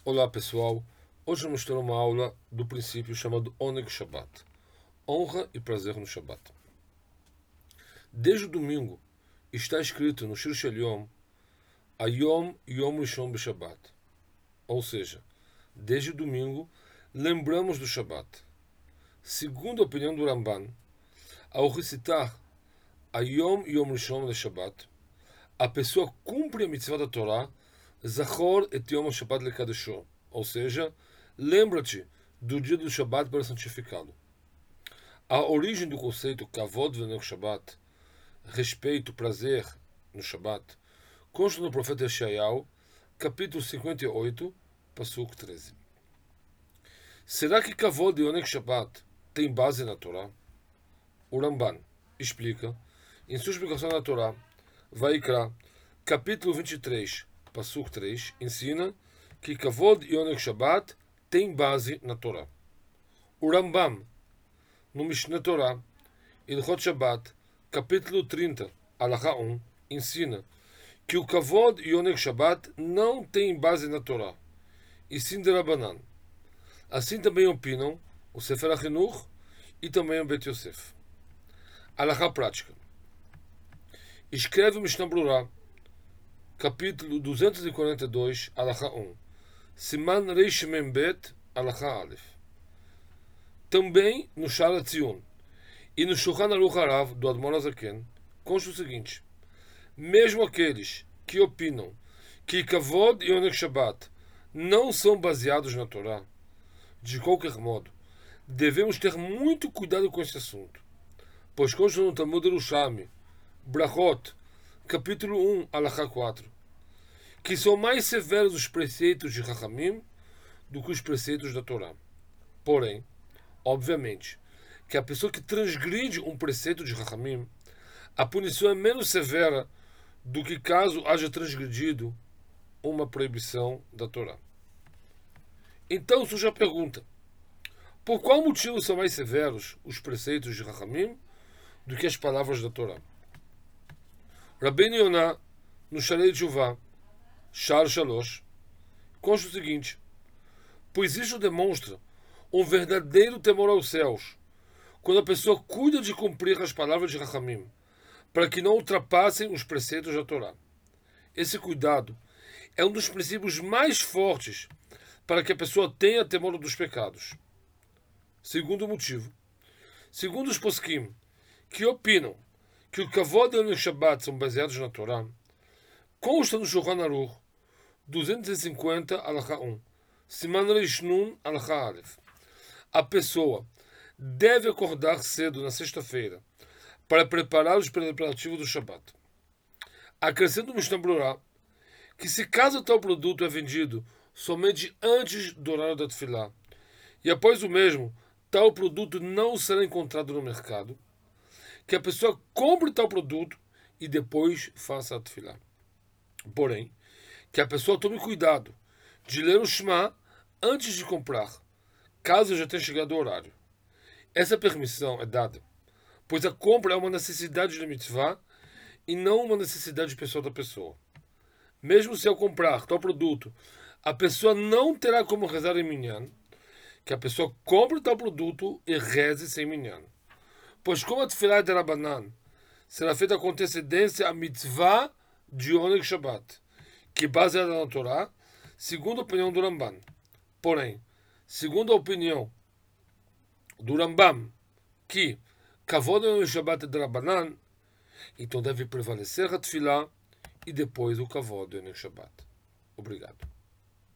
Olá pessoal, hoje vamos ter uma aula do princípio chamado Oneg Shabbat, honra e prazer no Shabbat. Desde o domingo está escrito no Shir Shel Yom, Ayom Yom Rishon B'Shabbat, ou seja, desde o domingo lembramos do Shabbat. Segundo a opinião do Ramban, ao recitar Ayom Yom Rishon de Shabbat, a pessoa cumpre a mitzvah da Torá Zachor et Yom Shabbat lekadesho, ou seja, lembra-te do dia do Shabbat para santificá-lo. A origem do conceito Kavod v'Oneg Shabbat, respeito, prazer no Shabbat, consta no profeta Yeshayahu, capítulo 58, pasuk 13. Será que Kavod e Oneg Shabbat tem base na Torá? O Ramban explica, em sua explicação na Torá, Vaikra, capítulo 23, pasuk 3, ensina que Kavod e Oneg Shabbat tem base na Torá. O Rambam, no Mishneh Torah, Ilchot Shabbat, capítulo 30, Alahá 1, ensina que o Kavod e Oneg Shabbat não tem base na Torá, e sim de Rabanan. Assim também opinam o Sefer HaChinuch e também o Bet Yosef. Alahá prática. Escreve o Mishnah Brurah, capítulo 242, Alahá 1. Siman Reish Mem Bet, Alahá Aleph. Também no Shara Tzion e no Shulchan Aruch Harav do Admor HaZaken consta o seguinte: mesmo aqueles que opinam que Kavod e Oneg Shabbat não são baseados na Torá, de qualquer modo, devemos ter muito cuidado com esse assunto, pois consta no Talmud Yerushalmi, Brachot, capítulo 1, Alahá 4, que são mais severos os preceitos de Chachamim do que os preceitos da Torá. Porém, obviamente, que a pessoa que transgride um preceito de Chachamim, a punição é menos severa do que caso haja transgredido uma proibição da Torá. Então surge a pergunta: por qual motivo são mais severos os preceitos de Chachamim do que as palavras da Torá? Rabbeinu Yonah, no Sharei Teshuvah, Shar Shalosh, consta o seguinte: pois isso demonstra um verdadeiro temor aos céus, quando a pessoa cuida de cumprir as palavras de Chachamim, para que não ultrapassem os preceitos da Torá. Esse cuidado é um dos princípios mais fortes para que a pessoa tenha temor dos pecados. Segundo motivo, segundo os poskim, que opinam que o Kavod e o Oneg Shabbat são baseados na Torá, consta no Shulchan Aruch 250, Alahá 1, Siman Reish Nun, Alahá Aleph. A pessoa deve acordar cedo na sexta-feira para preparar os preparativos do Shabbat. Acrescenta o Mishnah Brurah que se caso tal produto é vendido somente antes do horário da Tefilá e após o mesmo, tal produto não será encontrado no mercado, que a pessoa compre tal produto e depois faça a Tefilá. Porém, que a pessoa tome cuidado de ler o Shema antes de comprar, caso já tenha chegado o horário. Essa permissão é dada, pois a compra é uma necessidade de mitzvah e não uma necessidade pessoal da pessoa. Mesmo se ao comprar tal produto, a pessoa não terá como rezar em minyan, que a pessoa compre tal produto e reze sem minyan. Pois como a tefilá de Rabanan será feita com antecedência a mitzvah de Oneg Shabbat, que é baseada na Torá, segundo a opinião do Ramban. Porém, segundo a opinião do Rambam, que Kavod e Oneg Shabbat é de Rabanan, então deve prevalecer a tefilá e depois o Kavod e Oneg Shabbat. Obrigado.